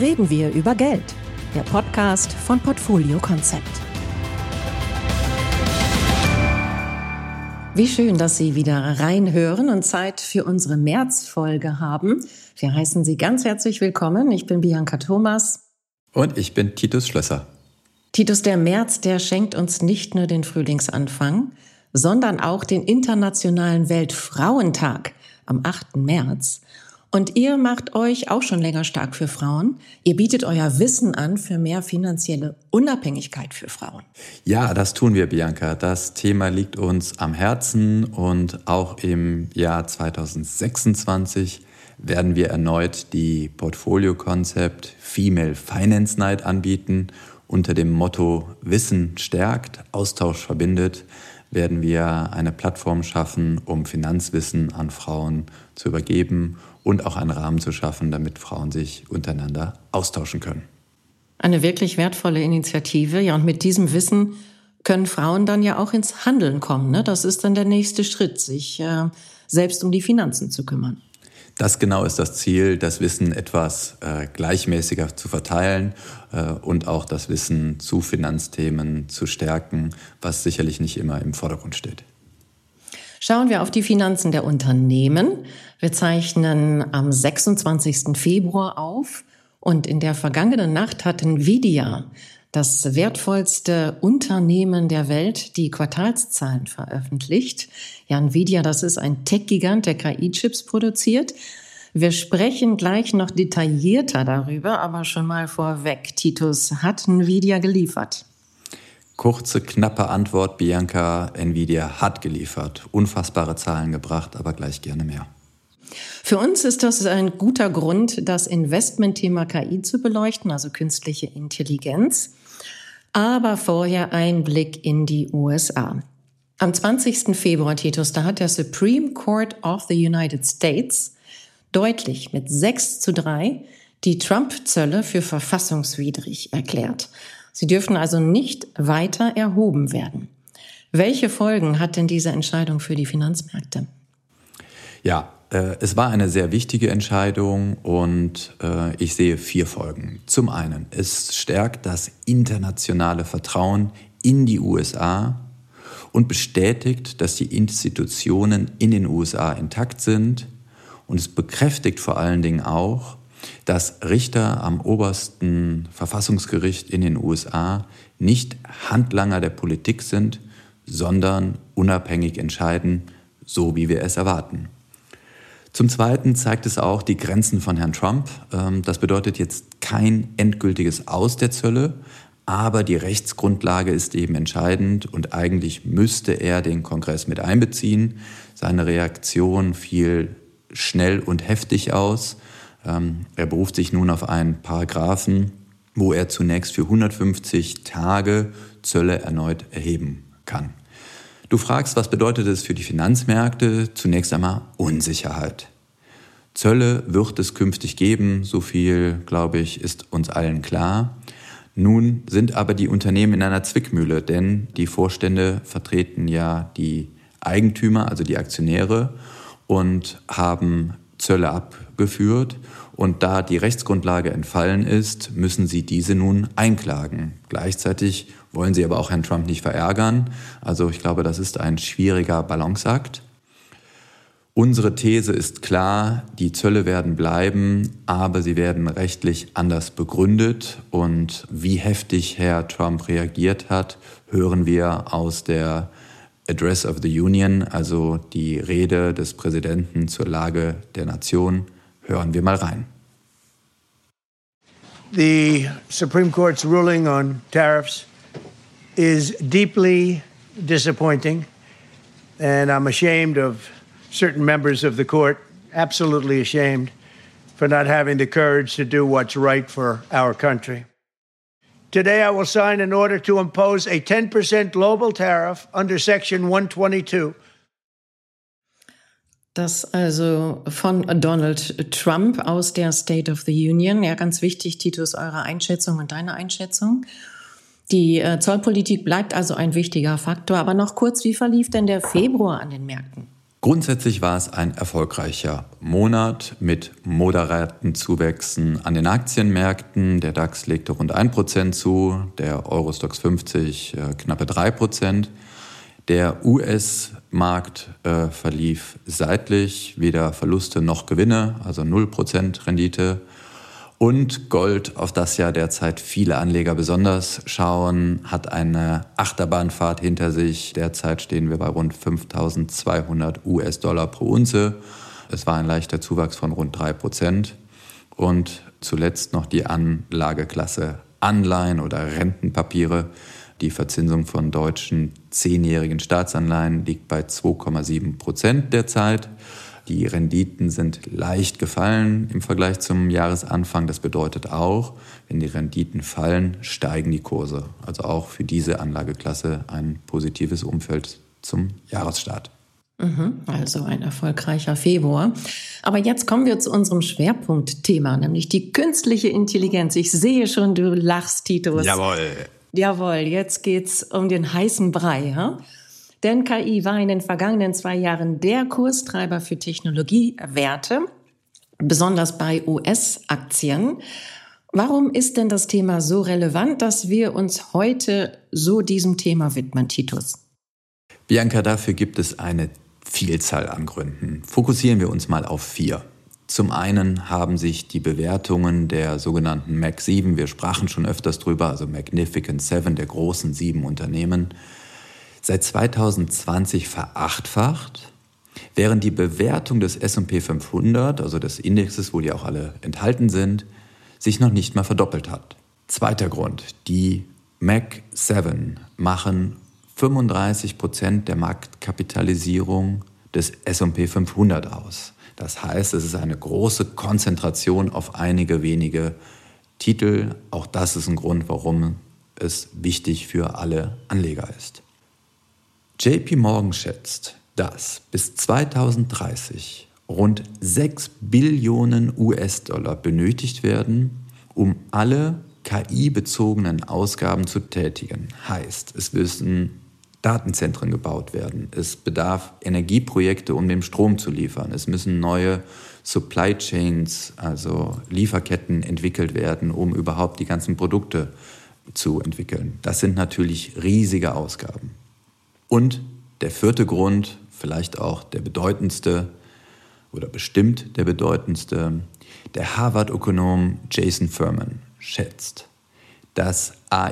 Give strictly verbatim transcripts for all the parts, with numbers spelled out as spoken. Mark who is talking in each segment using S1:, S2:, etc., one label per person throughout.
S1: reden wir über Geld. Der Podcast von Portfolio Concept. Wie schön, dass Sie wieder reinhören und Zeit für unsere März-Folge haben. Wir heißen Sie ganz herzlich willkommen. Ich bin Bianca Thomas.
S2: Und ich bin Titus Schlösser.
S1: Titus, der März, der schenkt uns nicht nur den Frühlingsanfang, sondern auch den Internationalen Weltfrauentag am achten März. Und ihr macht euch auch schon länger stark für Frauen. Ihr bietet euer Wissen an für mehr finanzielle Unabhängigkeit für Frauen.
S2: Ja, das tun wir, Bianca. Das Thema liegt uns am Herzen und auch im Jahr zweitausendsechsundzwanzig werden wir erneut die Portfolio Concept Female Finance Night anbieten. Unter dem Motto Wissen stärkt, Austausch verbindet, werden wir eine Plattform schaffen, um Finanzwissen an Frauen zu übergeben und auch einen Rahmen zu schaffen, damit Frauen sich untereinander austauschen können.
S1: Eine wirklich wertvolle Initiative. Ja, und mit diesem Wissen können Frauen dann ja auch ins Handeln kommen, ne? Das ist dann der nächste Schritt, sich äh, selbst um die Finanzen zu kümmern.
S2: Das genau ist das Ziel, das Wissen etwas äh, gleichmäßiger zu verteilen äh, und auch das Wissen zu Finanzthemen zu stärken, was sicherlich nicht immer im Vordergrund steht.
S1: Schauen wir auf die Finanzen der Unternehmen. Wir zeichnen am sechsundzwanzigsten Februar auf und in der vergangenen Nacht hat Nvidia, das wertvollste Unternehmen der Welt, die Quartalszahlen veröffentlicht. Ja, Nvidia, das ist ein Tech-Gigant, der K I-Chips produziert. Wir sprechen gleich noch detaillierter darüber, aber schon mal vorweg. Titus, hat Nvidia geliefert?
S2: Kurze, knappe Antwort, Bianca. Nvidia hat geliefert. Unfassbare Zahlen gebracht, aber gleich gerne mehr.
S1: Für uns ist das ein guter Grund, das Investmentthema K I zu beleuchten, also künstliche Intelligenz. Aber vorher ein Blick in die U S A. Am zwanzigsten Februar, Titus, da hat der Supreme Court of the United States deutlich mit sechs zu drei die Trump-Zölle für verfassungswidrig erklärt. Sie dürfen also nicht weiter erhoben werden. Welche Folgen hat denn diese Entscheidung für die Finanzmärkte?
S2: Ja, äh, es war eine sehr wichtige Entscheidung und äh, ich sehe vier Folgen. Zum einen, es stärkt das internationale Vertrauen in die U S A und bestätigt, dass die Institutionen in den U S A intakt sind. Und es bekräftigt vor allen Dingen auch, dass Richter am obersten Verfassungsgericht in den U S A nicht Handlanger der Politik sind, sondern unabhängig entscheiden, so wie wir es erwarten. Zum Zweiten zeigt es auch die Grenzen von Herrn Trump. Das bedeutet jetzt kein endgültiges Aus der Zölle, aber die Rechtsgrundlage ist eben entscheidend und eigentlich müsste er den Kongress mit einbeziehen. Seine Reaktion fiel schnell und heftig aus. Er beruft sich nun auf einen Paragraphen, wo er zunächst für hundertfünfzig Tage Zölle erneut erheben kann. Du fragst, was bedeutet es für die Finanzmärkte? Zunächst einmal Unsicherheit. Zölle wird es künftig geben, so viel, glaube ich, ist uns allen klar. Nun sind aber die Unternehmen in einer Zwickmühle, denn die Vorstände vertreten ja die Eigentümer, also die Aktionäre, und haben Zölle abgeführt. Und da die Rechtsgrundlage entfallen ist, müssen sie diese nun einklagen. Gleichzeitig wollen sie aber auch Herrn Trump nicht verärgern. Also ich glaube, das ist ein schwieriger Balanceakt. Unsere These ist klar, die Zölle werden bleiben, aber sie werden rechtlich anders begründet. Und wie heftig Herr Trump reagiert hat, hören wir aus der Address of the Union, also die Rede des Präsidenten zur Lage der Nation. Hören wir mal rein.
S3: The Supreme Court's ruling on tariffs is deeply disappointing, and I'm ashamed of certain members of the court, absolutely ashamed, for not having the courage to do what's right for our country. Today I will sign an order to impose a ten percent global tariff under Section one twenty-two.
S1: Das also von Donald Trump aus der State of the Union. Ja, ganz wichtig, Titus, eure Einschätzung und deine Einschätzung. Die äh, Zollpolitik bleibt also ein wichtiger Faktor. Aber noch kurz, wie verlief denn der Februar an den Märkten?
S2: Grundsätzlich war es ein erfolgreicher Monat mit moderaten Zuwächsen an den Aktienmärkten. Der DAX legte rund ein Prozent zu, der Eurostoxx fünfzig äh, knappe drei Prozent. Der U S-Markt äh, verlief seitlich, weder Verluste noch Gewinne, also null Prozent Rendite. Und Gold, auf das ja derzeit viele Anleger besonders schauen, hat eine Achterbahnfahrt hinter sich. Derzeit stehen wir bei rund fünftausendzweihundert U S-Dollar pro Unze. Es war ein leichter Zuwachs von rund drei Prozent. Und zuletzt noch die Anlageklasse Anleihen oder Rentenpapiere. Die Verzinsung von deutschen zehnjährigen Staatsanleihen liegt bei zwei Komma sieben Prozent derzeit. Die Renditen sind leicht gefallen im Vergleich zum Jahresanfang. Das bedeutet auch, wenn die Renditen fallen, steigen die Kurse. Also auch für diese Anlageklasse ein positives Umfeld zum Jahresstart.
S1: Also ein erfolgreicher Februar. Aber jetzt kommen wir zu unserem Schwerpunktthema, nämlich die künstliche Intelligenz. Ich sehe schon, du lachst, Titus.
S2: Jawohl.
S1: Jawohl, jetzt geht's um den heißen Brei, ja? Denn K I war in den vergangenen zwei Jahren der Kurstreiber für Technologiewerte, besonders bei U S-Aktien. Warum ist denn das Thema so relevant, dass wir uns heute so diesem Thema widmen, Titus?
S2: Bianca, dafür gibt es eine Vielzahl an Gründen. Fokussieren wir uns mal auf vier. Zum einen haben sich die Bewertungen der sogenannten Mag sieben, wir sprachen schon öfters drüber, also Magnificent Seven, der großen sieben Unternehmen, seit zweitausendzwanzig verachtfacht, während die Bewertung des S und P fünfhundert, also des Indexes, wo die auch alle enthalten sind, sich noch nicht mal verdoppelt hat. Zweiter Grund, die Mag sieben machen fünfunddreißig Prozent der Marktkapitalisierung des S und P fünfhundert aus. Das heißt, es ist eine große Konzentration auf einige wenige Titel. Auch das ist ein Grund, warum es wichtig für alle Anleger ist. J P Morgan schätzt, dass bis zweitausenddreißig rund sechs Billionen U S-Dollar benötigt werden, um alle K I-bezogenen Ausgaben zu tätigen. Heißt, es müssen Datenzentren gebaut werden. Es bedarf Energieprojekte, um den Strom zu liefern. Es müssen neue Supply Chains, also Lieferketten entwickelt werden, um überhaupt die ganzen Produkte zu entwickeln. Das sind natürlich riesige Ausgaben. Und der vierte Grund, vielleicht auch der bedeutendste oder bestimmt der bedeutendste, der Harvard-Ökonom Jason Furman schätzt, dass A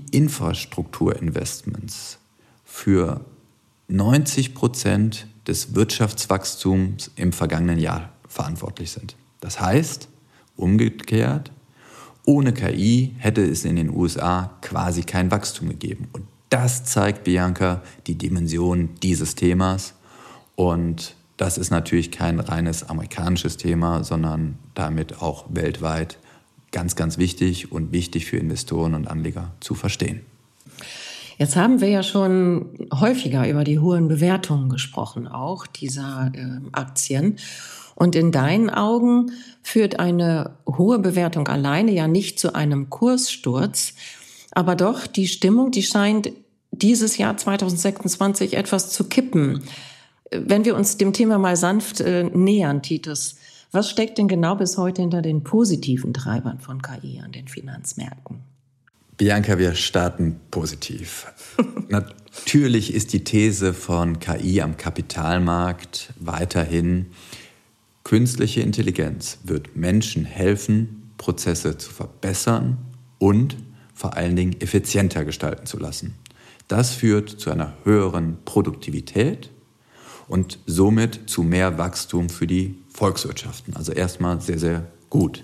S2: I-Infrastrukturinvestments für neunzig Prozent des Wirtschaftswachstums im vergangenen Jahr verantwortlich sind. Das heißt, umgekehrt, ohne K I hätte es in den U S A quasi kein Wachstum gegeben. Und das zeigt, Bianca, die Dimension dieses Themas. Und das ist natürlich kein reines amerikanisches Thema, sondern damit auch weltweit ganz, ganz wichtig und wichtig für Investoren und Anleger zu verstehen.
S1: Jetzt haben wir ja schon häufiger über die hohen Bewertungen gesprochen, auch dieser äh, Aktien. Und in deinen Augen führt eine hohe Bewertung alleine ja nicht zu einem Kurssturz. Aber doch, die Stimmung, die scheint dieses Jahr zweitausendsechsundzwanzig etwas zu kippen. Wenn wir uns dem Thema mal sanft äh, nähern, Titus, was steckt denn genau bis heute hinter den positiven Treibern von K I an den Finanzmärkten?
S2: Bianca, wir starten positiv. Natürlich ist die These von K I am Kapitalmarkt weiterhin, künstliche Intelligenz wird Menschen helfen, Prozesse zu verbessern und vor allen Dingen effizienter gestalten zu lassen. Das führt zu einer höheren Produktivität und somit zu mehr Wachstum für die Volkswirtschaften. Also erstmal sehr, sehr gut.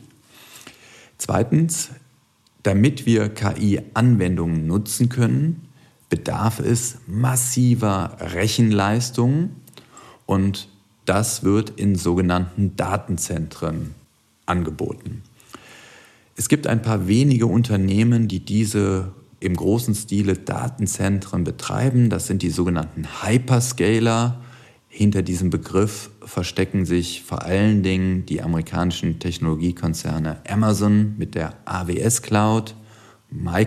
S2: Zweitens, damit wir K I-Anwendungen nutzen können, bedarf es massiver Rechenleistung und das wird in sogenannten Datenzentren angeboten. Es gibt ein paar wenige Unternehmen, die diese im großen Stile Datenzentren betreiben. Das sind die sogenannten Hyperscaler. Hinter diesem Begriff verstecken sich vor allen Dingen die amerikanischen Technologiekonzerne Amazon mit der A W S Cloud,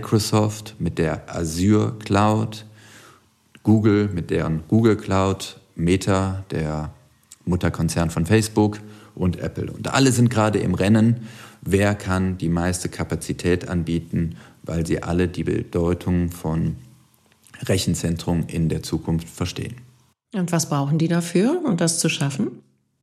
S2: Microsoft mit der Azure Cloud, Google mit deren Google Cloud Meta, der Mutterkonzern von Facebook, und Apple. Und alle sind gerade im Rennen, wer kann die meiste Kapazität anbieten, weil sie alle die Bedeutung von Rechenzentrum in der Zukunft verstehen.
S1: Und was brauchen die dafür, um das zu schaffen?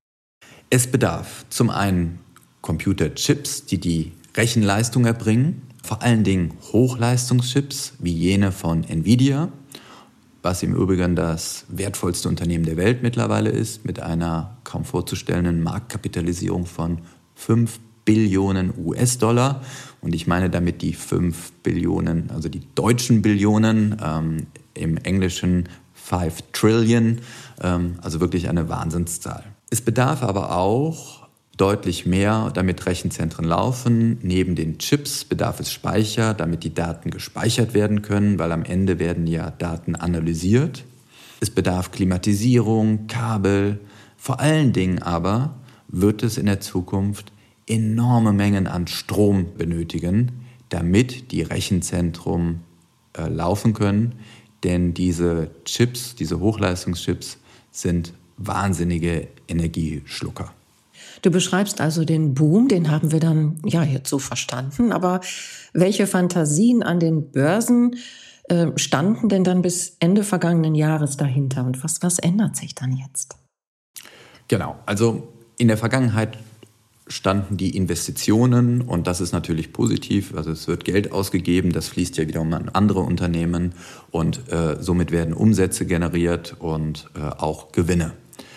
S2: Es bedarf zum einen Computerchips, die die Rechenleistung erbringen, vor allen Dingen Hochleistungschips wie jene von Nvidia, was im Übrigen das wertvollste Unternehmen der Welt mittlerweile ist, mit einer kaum vorzustellenden Marktkapitalisierung von fünf Billionen U S-Dollar. Und ich meine damit die fünf Billionen, also die deutschen Billionen, ähm, im Englischen fünf Trillion, ähm, also wirklich eine Wahnsinnszahl. Es bedarf aber auch deutlich mehr, damit Rechenzentren laufen. Neben den Chips bedarf es Speicher, damit die Daten gespeichert werden können, weil am Ende werden ja Daten analysiert. Es bedarf Klimatisierung, Kabel. Vor allen Dingen aber wird es in der Zukunft enorme Mengen an Strom benötigen, damit die Rechenzentren äh, laufen können. Denn diese Chips, diese Hochleistungschips sind wahnsinnige Energieschlucker.
S1: Du beschreibst also den Boom, den haben wir dann ja jetzt so verstanden. Aber welche Fantasien an den Börsen äh, standen denn dann bis Ende vergangenen Jahres dahinter? Und was, was ändert sich dann jetzt?
S2: Genau, also in der Vergangenheit standen die Investitionen, und das ist natürlich positiv, also es wird Geld ausgegeben, das fließt ja wiederum an andere Unternehmen und äh, somit werden Umsätze generiert und äh, auch Gewinne.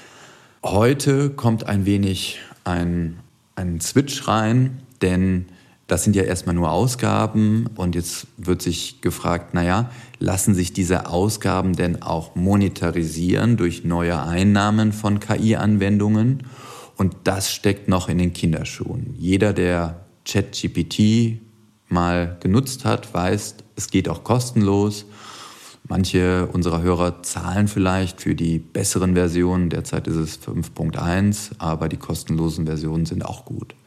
S2: Heute kommt ein wenig ein, ein Switch rein, denn das sind ja erstmal nur Ausgaben und jetzt wird sich gefragt, naja, lassen sich diese Ausgaben denn auch monetarisieren durch neue Einnahmen von K I-Anwendungen? Und das steckt noch in den Kinderschuhen. Jeder, der ChatGPT mal genutzt hat, weiß, es geht auch kostenlos. Manche unserer Hörer zahlen vielleicht für die besseren Versionen. Derzeit ist es fünf Punkt eins, aber die kostenlosen Versionen sind auch gut.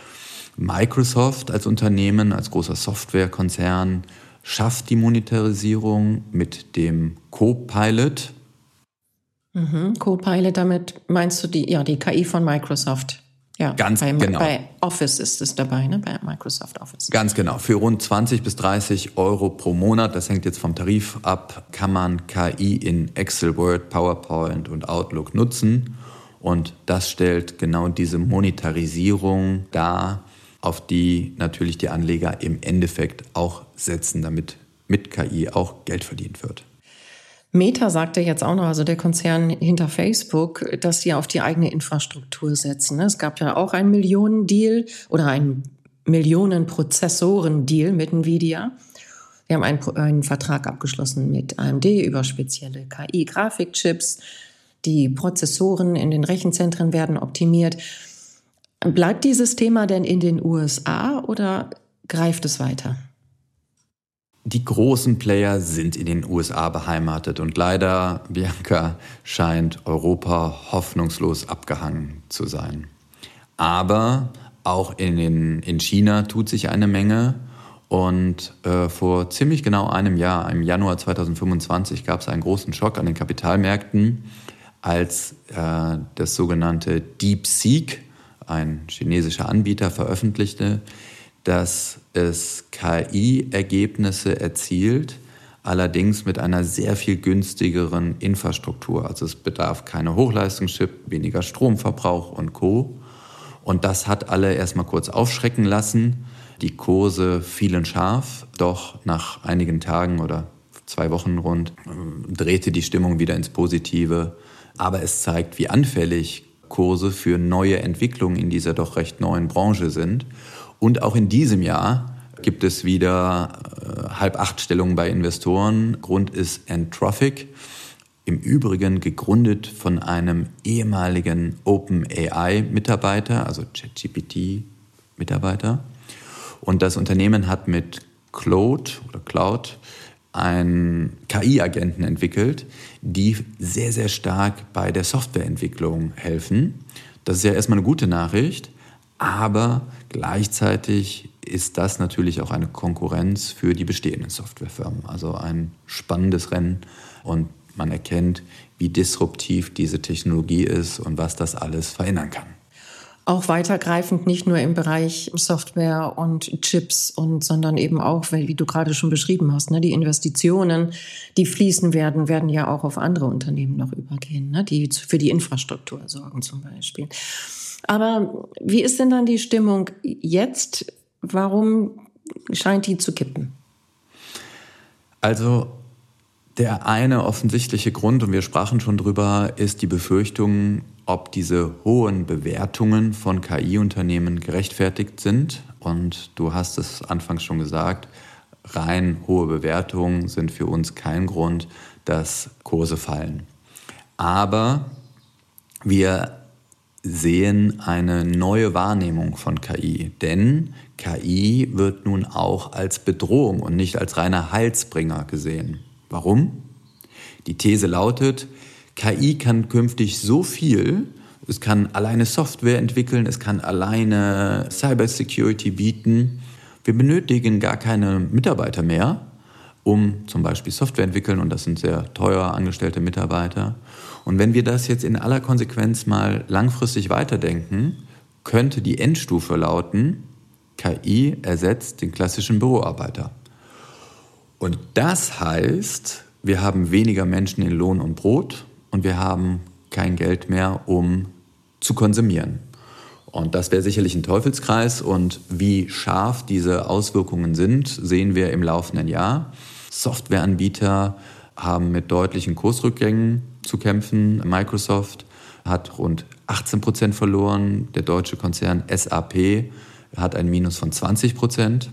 S2: Microsoft als Unternehmen, als großer Softwarekonzern, schafft die Monetarisierung mit dem Copilot.
S1: Mhm. Copilot, damit meinst du die, ja, die K I von Microsoft? Ja,
S2: ganz
S1: bei,
S2: genau.
S1: Bei Office ist es dabei, ne? Bei Microsoft Office.
S2: Ganz genau. Für rund zwanzig bis dreißig Euro pro Monat, das hängt jetzt vom Tarif ab, kann man K I in Excel, Word, PowerPoint und Outlook nutzen. Und das stellt genau diese Monetarisierung dar, auf die natürlich die Anleger im Endeffekt auch setzen, damit mit K I auch Geld verdient wird.
S1: Meta sagte jetzt auch noch, also der Konzern hinter Facebook, dass sie auf die eigene Infrastruktur setzen. Es gab ja auch einen Millionen-Deal oder einen Millionen-Prozessoren-Deal mit Nvidia. Wir haben einen, einen Vertrag abgeschlossen mit A M D über spezielle K I-Grafikchips. Die Prozessoren in den Rechenzentren werden optimiert. Bleibt dieses Thema denn in den U S A oder greift es weiter?
S2: Die großen Player sind in den U S A beheimatet und leider, Bianca, scheint Europa hoffnungslos abgehangen zu sein. Aber auch in, den, in China tut sich eine Menge und äh, vor ziemlich genau einem Jahr, im Januar zweitausendfünfundzwanzig, gab es einen großen Schock an den Kapitalmärkten, als äh, das sogenannte DeepSeek, ein chinesischer Anbieter, veröffentlichte, dass es K I-Ergebnisse erzielt, allerdings mit einer sehr viel günstigeren Infrastruktur. Also es bedarf keine Hochleistungschip, weniger Stromverbrauch und Co. Und das hat alle erstmal kurz aufschrecken lassen. Die Kurse fielen scharf, doch nach einigen Tagen oder zwei Wochen rund drehte die Stimmung wieder ins Positive. Aber es zeigt, wie anfällig Kurse für neue Entwicklungen in dieser doch recht neuen Branche sind. Und auch in diesem Jahr gibt es wieder äh, Halb-Acht-Stellungen bei Investoren. Grund ist Anthropic, im Übrigen gegründet von einem ehemaligen OpenAI-Mitarbeiter, also ChatGPT-Mitarbeiter. Und das Unternehmen hat mit Claude oder Cloud einen K I-Agenten entwickelt, die sehr, sehr stark bei der Softwareentwicklung helfen. Das ist ja erstmal eine gute Nachricht. Aber gleichzeitig ist das natürlich auch eine Konkurrenz für die bestehenden Softwarefirmen. Also ein spannendes Rennen und man erkennt, wie disruptiv diese Technologie ist und was das alles verändern kann.
S1: Auch weitergreifend, nicht nur im Bereich Software und Chips, und, sondern eben auch, weil, wie du gerade schon beschrieben hast, ne, die Investitionen, die fließen werden, werden ja auch auf andere Unternehmen noch übergehen, ne, die für die Infrastruktur sorgen zum Beispiel. Aber wie ist denn dann die Stimmung jetzt? Warum scheint die zu kippen?
S2: Also der eine offensichtliche Grund, und wir sprachen schon drüber, ist die Befürchtung, ob diese hohen Bewertungen von K I-Unternehmen gerechtfertigt sind. Und du hast es anfangs schon gesagt, rein hohe Bewertungen sind für uns kein Grund, dass Kurse fallen. Aber wir sehen eine neue Wahrnehmung von K I. Denn K I wird nun auch als Bedrohung und nicht als reiner Heilsbringer gesehen. Warum? Die These lautet, K I kann künftig so viel, es kann alleine Software entwickeln, es kann alleine Cybersecurity bieten. Wir benötigen gar keine Mitarbeiter mehr, um zum Beispiel Software entwickeln, und das sind sehr teuer angestellte Mitarbeiter. Und wenn wir das jetzt in aller Konsequenz mal langfristig weiterdenken, könnte die Endstufe lauten, K I ersetzt den klassischen Büroarbeiter. Und das heißt, wir haben weniger Menschen in Lohn und Brot und wir haben kein Geld mehr, um zu konsumieren. Und das wäre sicherlich ein Teufelskreis. Und wie scharf diese Auswirkungen sind, sehen wir im laufenden Jahr. Softwareanbieter haben mit deutlichen Kursrückgängen zu kämpfen. Microsoft hat rund achtzehn Prozent verloren. Der deutsche Konzern S A P hat ein Minus von zwanzig Prozent.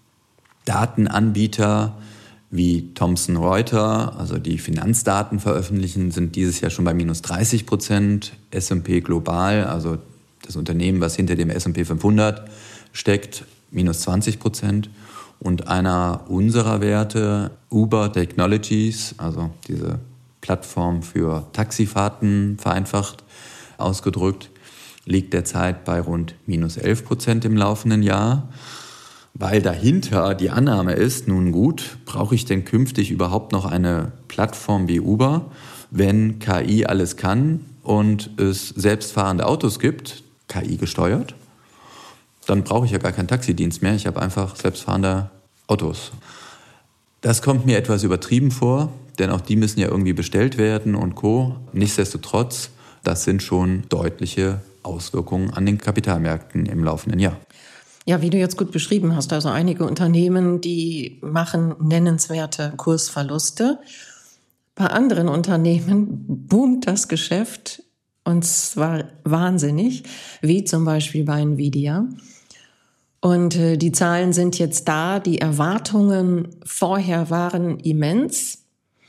S2: Datenanbieter wie Thomson Reuters, also die Finanzdaten veröffentlichen, sind dieses Jahr schon bei minus dreißig Prozent. S und P Global, also das Unternehmen, was hinter dem S und P fünfhundert steckt, minus zwanzig Prozent. Und einer unserer Werte, Uber Technologies, also diese Plattform für Taxifahrten vereinfacht ausgedrückt, liegt derzeit bei rund minus elf Prozent im laufenden Jahr. Weil dahinter die Annahme ist, nun gut, brauche ich denn künftig überhaupt noch eine Plattform wie Uber, wenn K I alles kann und es selbstfahrende Autos gibt, K I gesteuert, dann brauche ich ja gar keinen Taxidienst mehr, ich habe einfach selbstfahrende Autos. Das kommt mir etwas übertrieben vor, denn auch die müssen ja irgendwie bestellt werden und Co. Nichtsdestotrotz, das sind schon deutliche Auswirkungen an den Kapitalmärkten im laufenden Jahr.
S1: Ja, wie du jetzt gut beschrieben hast, also einige Unternehmen, die machen nennenswerte Kursverluste. Bei anderen Unternehmen boomt das Geschäft, und zwar wahnsinnig, wie zum Beispiel bei Nvidia. Und äh, die Zahlen sind jetzt da, die Erwartungen vorher waren immens.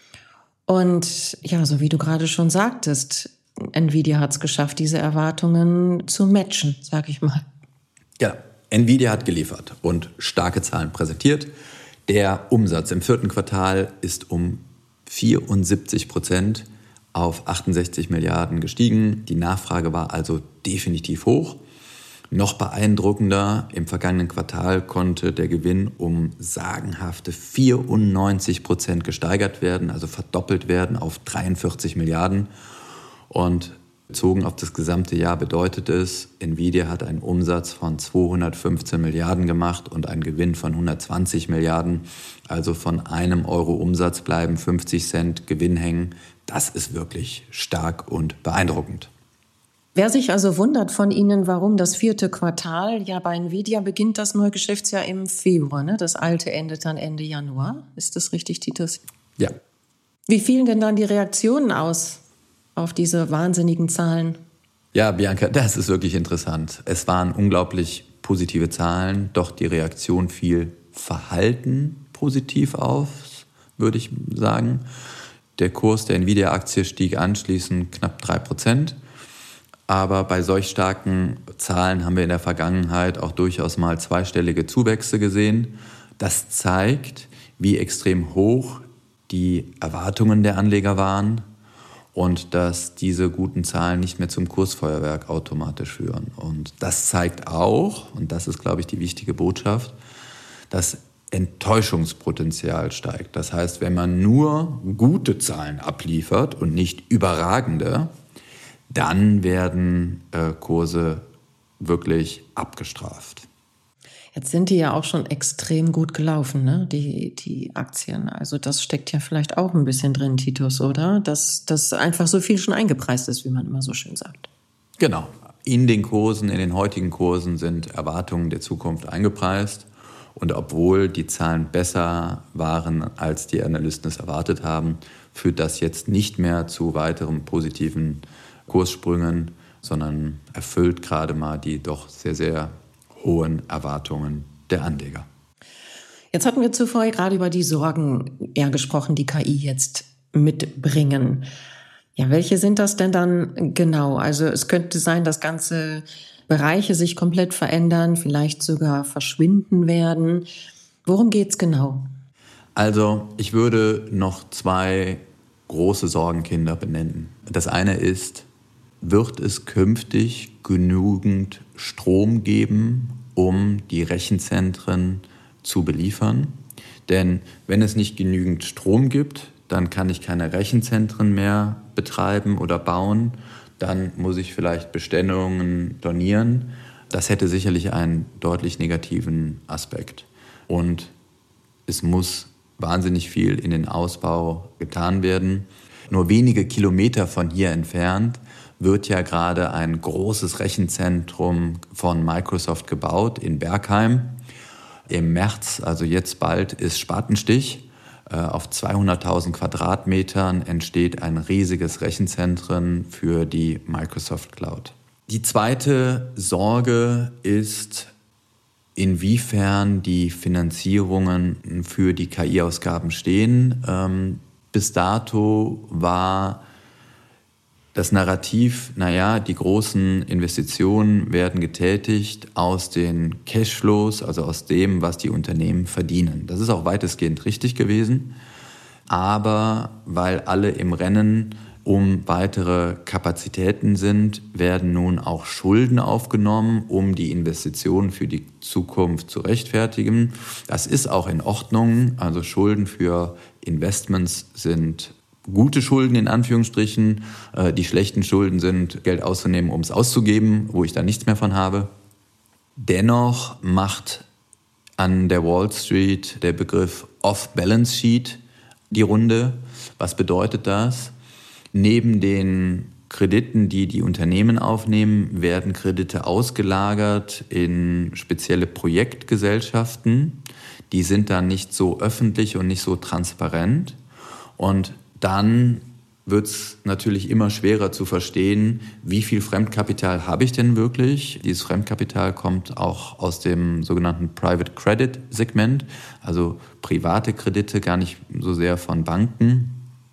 S1: Und ja, so wie du gerade schon sagtest, Nvidia hat es geschafft, diese Erwartungen zu matchen, sag ich mal.
S2: Ja. Nvidia hat geliefert und starke Zahlen präsentiert. Der Umsatz im vierten Quartal ist um vierundsiebzig Prozent auf achtundsechzig Milliarden gestiegen. Die Nachfrage war also definitiv hoch. Noch beeindruckender, im vergangenen Quartal konnte der Gewinn um sagenhafte vierundneunzig Prozent gesteigert werden, also verdoppelt werden auf dreiundvierzig Milliarden. Und bezogen auf das gesamte Jahr bedeutet es, Nvidia hat einen Umsatz von zweihundertfünfzehn Milliarden gemacht und einen Gewinn von hundertzwanzig Milliarden. Also von einem Euro Umsatz bleiben fünfzig Cent Gewinn hängen. Das ist wirklich stark und beeindruckend.
S1: Wer sich also wundert von Ihnen, warum das vierte Quartal, ja bei Nvidia beginnt das neue Geschäftsjahr im Februar, ne? Das alte endet dann Ende Januar. Ist das richtig, Titus?
S2: Ja.
S1: Wie fielen denn dann die Reaktionen aus auf diese wahnsinnigen Zahlen?
S2: Ja, Bianca, das ist wirklich interessant. Es waren unglaublich positive Zahlen, doch die Reaktion fiel verhalten positiv auf, würde ich sagen. Der Kurs der Nvidia-Aktie stieg anschließend knapp drei Prozent. Aber bei solch starken Zahlen haben wir in der Vergangenheit auch durchaus mal zweistellige Zuwächse gesehen. Das zeigt, wie extrem hoch die Erwartungen der Anleger waren und dass diese guten Zahlen nicht mehr zum Kursfeuerwerk automatisch führen. Und das zeigt auch, und das ist, glaube ich, die wichtige Botschaft, dass Enttäuschungspotenzial steigt. Das heißt, wenn man nur gute Zahlen abliefert und nicht überragende, dann werden äh, Kurse wirklich abgestraft.
S1: Jetzt sind die ja auch schon extrem gut gelaufen, ne? die, die Aktien. Also das steckt ja vielleicht auch ein bisschen drin, Titus, oder? Dass, dass einfach so viel schon eingepreist ist, wie man immer so schön sagt.
S2: Genau. In den Kursen, in den heutigen Kursen sind Erwartungen der Zukunft eingepreist. Und obwohl die Zahlen besser waren, als die Analysten es erwartet haben, führt das jetzt nicht mehr zu weiteren positiven Kurssprüngen, sondern erfüllt gerade mal die doch sehr, sehr hohen Erwartungen der Anleger.
S1: Jetzt hatten wir zuvor gerade über die Sorgen eher gesprochen, die K I jetzt mitbringen. Ja, welche sind das denn dann genau? Also es könnte sein, dass ganze Bereiche sich komplett verändern, vielleicht sogar verschwinden werden. Worum geht's genau?
S2: Also ich würde noch zwei große Sorgenkinder benennen. Das eine ist, wird es künftig genügend Strom geben, um die Rechenzentren zu beliefern? Denn wenn es nicht genügend Strom gibt, dann kann ich keine Rechenzentren mehr betreiben oder bauen. Dann muss ich vielleicht Bestellungen stornieren. Das hätte sicherlich einen deutlich negativen Aspekt. Und es muss wahnsinnig viel in den Ausbau getan werden. Nur wenige Kilometer von hier entfernt wird ja gerade ein großes Rechenzentrum von Microsoft gebaut in Bergheim. Im März, also jetzt bald, ist Spatenstich. Auf zweihunderttausend Quadratmetern entsteht ein riesiges Rechenzentrum für die Microsoft Cloud. Die zweite Sorge ist, inwiefern die Finanzierungen für die K I-Ausgaben stehen. Ähm, bis dato war das Narrativ, naja, die großen Investitionen werden getätigt aus den Cashflows, also aus dem, was die Unternehmen verdienen. Das ist auch weitestgehend richtig gewesen. Aber weil alle im Rennen um weitere Kapazitäten sind, werden nun auch Schulden aufgenommen, um die Investitionen für die Zukunft zu rechtfertigen. Das ist auch in Ordnung. Also Schulden für Investments sind gute Schulden in Anführungsstrichen. Die schlechten Schulden sind, Geld auszunehmen, um es auszugeben, wo ich dann nichts mehr von habe. Dennoch macht an der Wall Street der Begriff Off-Balance-Sheet die Runde. Was bedeutet das? Neben den Krediten, die die Unternehmen aufnehmen, werden Kredite ausgelagert in spezielle Projektgesellschaften. Die sind dann nicht so öffentlich und nicht so transparent. Und dann wird es natürlich immer schwerer zu verstehen, wie viel Fremdkapital habe ich denn wirklich. Dieses Fremdkapital kommt auch aus dem sogenannten Private Credit Segment, also private Kredite, gar nicht so sehr von Banken.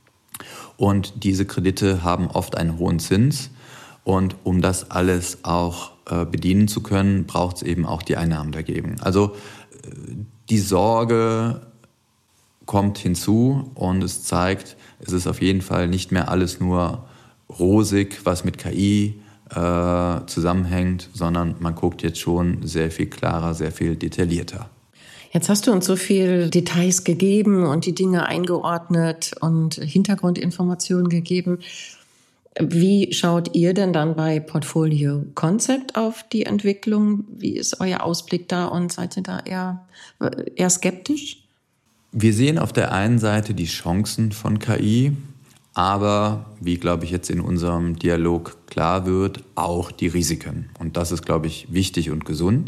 S2: Und diese Kredite haben oft einen hohen Zins. Und um das alles auch äh, bedienen zu können, braucht es eben auch die Einnahmen dagegen. Also äh, die Sorge kommt hinzu und es zeigt, es ist auf jeden Fall nicht mehr alles nur rosig, was mit K I äh, zusammenhängt, sondern man guckt jetzt schon sehr viel klarer, sehr viel detaillierter.
S1: Jetzt hast du uns so viel Details gegeben und die Dinge eingeordnet und Hintergrundinformationen gegeben. Wie schaut ihr denn dann bei Portfolio Concept auf die Entwicklung? Wie ist euer Ausblick da und seid ihr da eher, eher skeptisch?
S2: Wir sehen auf der einen Seite die Chancen von K I, aber, wie, glaube ich, jetzt in unserem Dialog klar wird, auch die Risiken. Und das ist, glaube ich, wichtig und gesund.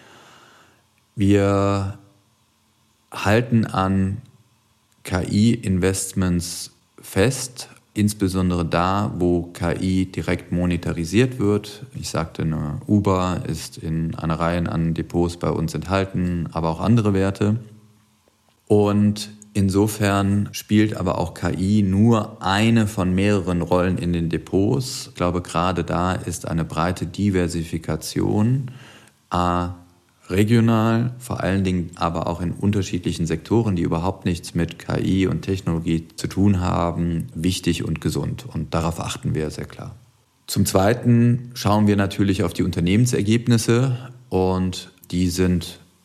S2: Wir halten an K I-Investments fest, insbesondere da, wo K I direkt monetarisiert wird. Ich sagte, eine Uber ist in einer Reihe an Depots bei uns enthalten, aber auch andere Werte. Und insofern spielt aber auch K I nur eine von mehreren Rollen in den Depots. Ich glaube, gerade da ist eine breite Diversifikation äh, regional, vor allen Dingen aber auch in unterschiedlichen Sektoren, die überhaupt nichts mit K I und Technologie zu tun haben, wichtig und gesund. Und darauf achten wir sehr klar. Zum Zweiten schauen wir natürlich auf die Unternehmensergebnisse und die sind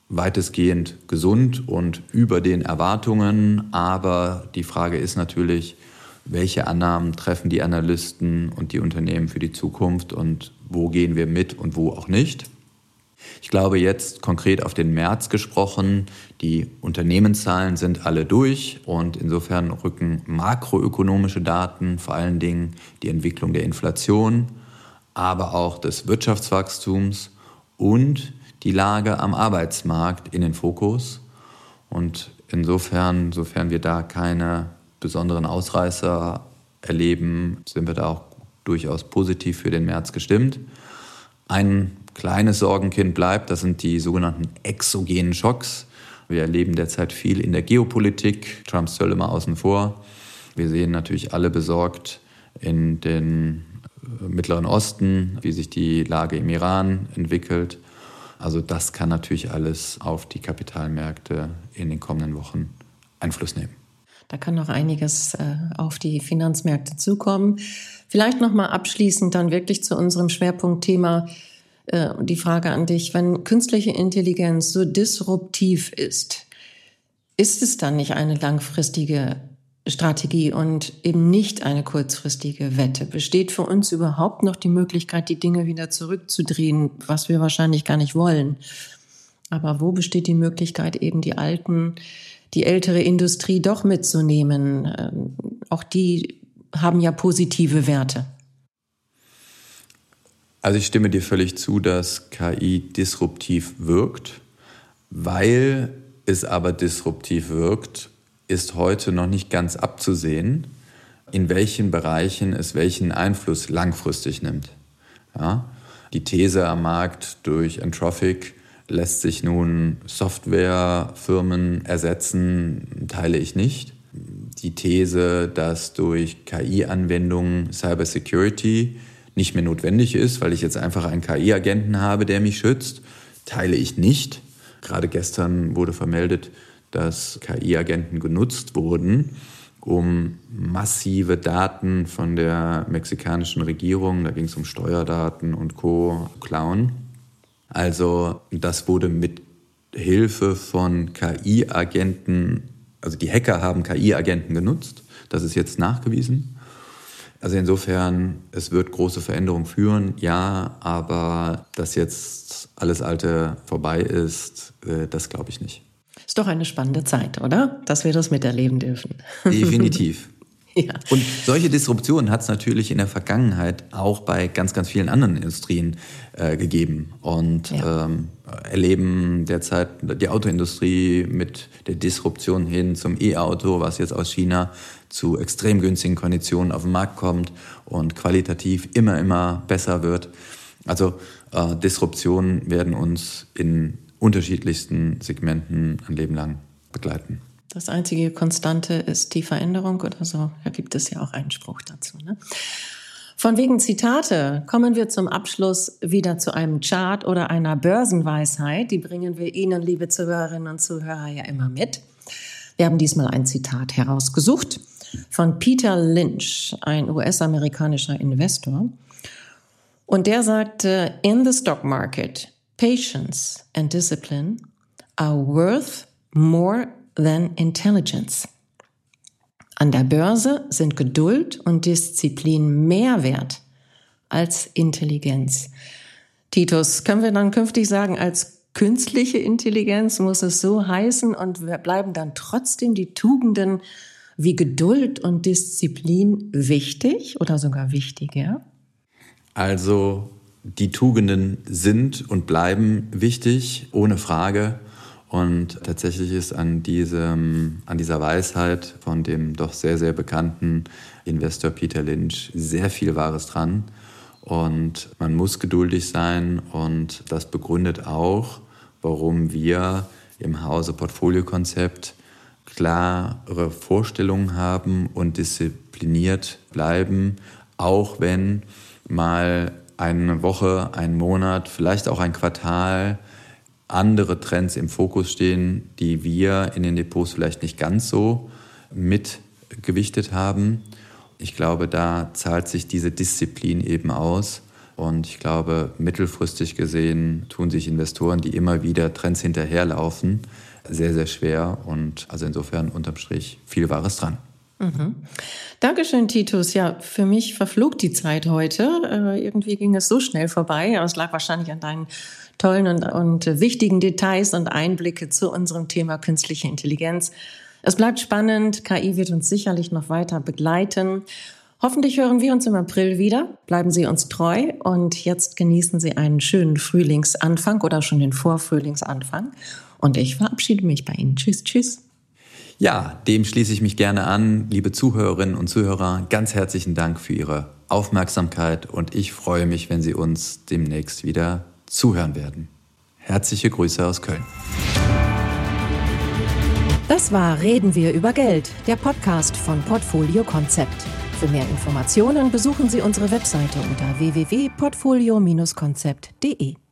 S2: weitestgehend gesund und über den Erwartungen. Aber die Frage ist natürlich, welche Annahmen treffen die Analysten und die Unternehmen für die Zukunft und wo gehen wir mit und wo auch nicht. Ich glaube jetzt konkret auf den März gesprochen, die Unternehmenszahlen sind alle durch und insofern rücken makroökonomische Daten, vor allen Dingen die Entwicklung der Inflation, aber auch des Wirtschaftswachstums und die Lage am Arbeitsmarkt in den Fokus. Und insofern, sofern wir da keine besonderen Ausreißer erleben, sind wir da auch durchaus positiv für den März gestimmt. Ein kleines Sorgenkind bleibt, das sind die sogenannten exogenen Schocks. Wir erleben derzeit viel in der Geopolitik, Trumps Zölle mal außen vor. Wir sehen natürlich alle besorgt in den Mittleren Osten, wie sich die Lage im Iran entwickelt. Also das kann natürlich alles auf die Kapitalmärkte in den kommenden Wochen Einfluss nehmen.
S1: Da kann noch einiges äh, auf die Finanzmärkte zukommen. Vielleicht noch mal abschließend dann wirklich zu unserem Schwerpunktthema äh, die Frage an dich. Wenn künstliche Intelligenz so disruptiv ist, ist es dann nicht eine langfristige Strategie und eben nicht eine kurzfristige Wette? Besteht für uns überhaupt noch die Möglichkeit, die Dinge wieder zurückzudrehen, was wir wahrscheinlich gar nicht wollen? Aber wo besteht die Möglichkeit, eben die alten die ältere Industrie doch mitzunehmen? Ähm, auch die haben ja positive Werte.
S2: Also ich stimme dir völlig zu, dass K I disruptiv wirkt. Weil es aber disruptiv wirkt, ist heute noch nicht ganz abzusehen, in welchen Bereichen es welchen Einfluss langfristig nimmt. Ja? Die These am Markt durch Anthropic lässt sich nun Softwarefirmen ersetzen, teile ich nicht. Die These, dass durch K I-Anwendungen Cybersecurity nicht mehr notwendig ist, weil ich jetzt einfach einen K I-Agenten habe, der mich schützt, teile ich nicht. Gerade gestern wurde vermeldet, dass K I-Agenten genutzt wurden, um massive Daten von der mexikanischen Regierung, da ging es um Steuerdaten und Co., klauen. Also das wurde mit Hilfe von K I-Agenten, also die Hacker haben K I-Agenten genutzt, das ist jetzt nachgewiesen. Also insofern, es wird große Veränderungen führen, ja, aber dass jetzt alles Alte vorbei ist, das glaube ich nicht.
S1: Ist doch eine spannende Zeit, oder? Dass wir das miterleben dürfen.
S2: Definitiv.
S1: Ja.
S2: Und solche Disruptionen hat es natürlich in der Vergangenheit auch bei ganz, ganz vielen anderen Industrien äh, gegeben. Und ja. ähm, erleben derzeit die Autoindustrie mit der Disruption hin zum E-Auto, was jetzt aus China zu extrem günstigen Konditionen auf den Markt kommt und qualitativ immer, immer besser wird. Also äh, Disruptionen werden uns in unterschiedlichsten Segmenten ein Leben lang begleiten.
S1: Das einzige Konstante ist die Veränderung oder so. Da gibt es ja auch einen Spruch dazu, ne? Von wegen Zitate kommen wir zum Abschluss wieder zu einem Chart oder einer Börsenweisheit. Die bringen wir Ihnen, liebe Zuhörerinnen und Zuhörer, ja immer mit. Wir haben diesmal ein Zitat herausgesucht von Peter Lynch, ein U S-amerikanischer Investor. Und der sagte, in the stock market, patience and discipline are worth more than intelligence. An der Börse sind Geduld und Disziplin mehr wert als Intelligenz. Titus, können wir dann künftig sagen, als künstliche Intelligenz muss es so heißen und wir bleiben dann trotzdem die Tugenden wie Geduld und Disziplin wichtig oder sogar wichtiger?
S2: Also die Tugenden sind und bleiben wichtig, ohne Frage. Und tatsächlich ist an diesem, an dieser Weisheit von dem doch sehr, sehr bekannten Investor Peter Lynch sehr viel Wahres dran. Und man muss geduldig sein und das begründet auch, warum wir im Hause Portfoliokonzept klare Vorstellungen haben und diszipliniert bleiben, auch wenn mal eine Woche, ein Monat, vielleicht auch ein Quartal andere Trends im Fokus stehen, die wir in den Depots vielleicht nicht ganz so mitgewichtet haben. Ich glaube, da zahlt sich diese Disziplin eben aus Und ich glaube, mittelfristig gesehen tun sich Investoren, die immer wieder Trends hinterherlaufen, sehr, sehr schwer. Und also insofern unterm Strich viel Wahres dran.
S1: Mhm. Dankeschön, Titus. Ja, für mich verflog die Zeit heute. Äh, irgendwie ging es so schnell vorbei. Aber es lag wahrscheinlich an deinen tollen und, und wichtigen Details und Einblicke zu unserem Thema künstliche Intelligenz. Es bleibt spannend. K I wird uns sicherlich noch weiter begleiten. Hoffentlich hören wir uns im April wieder. Bleiben Sie uns treu und jetzt genießen Sie einen schönen Frühlingsanfang oder schon den Vorfrühlingsanfang. Und ich verabschiede mich bei Ihnen. Tschüss, tschüss.
S2: Ja, dem schließe ich mich gerne an. Liebe Zuhörerinnen und Zuhörer, ganz herzlichen Dank für Ihre Aufmerksamkeit und ich freue mich, wenn Sie uns demnächst wieder zuhören werden. Herzliche Grüße aus Köln.
S1: Das war Reden wir über Geld, der Podcast von Portfolio Konzept. Für mehr Informationen besuchen Sie unsere Webseite unter w w w punkt portfolio konzept punkt de.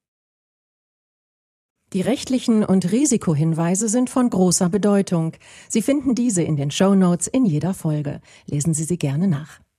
S1: Die rechtlichen und Risikohinweise sind von großer Bedeutung. Sie finden diese in den Shownotes in jeder Folge. Lesen Sie sie gerne nach.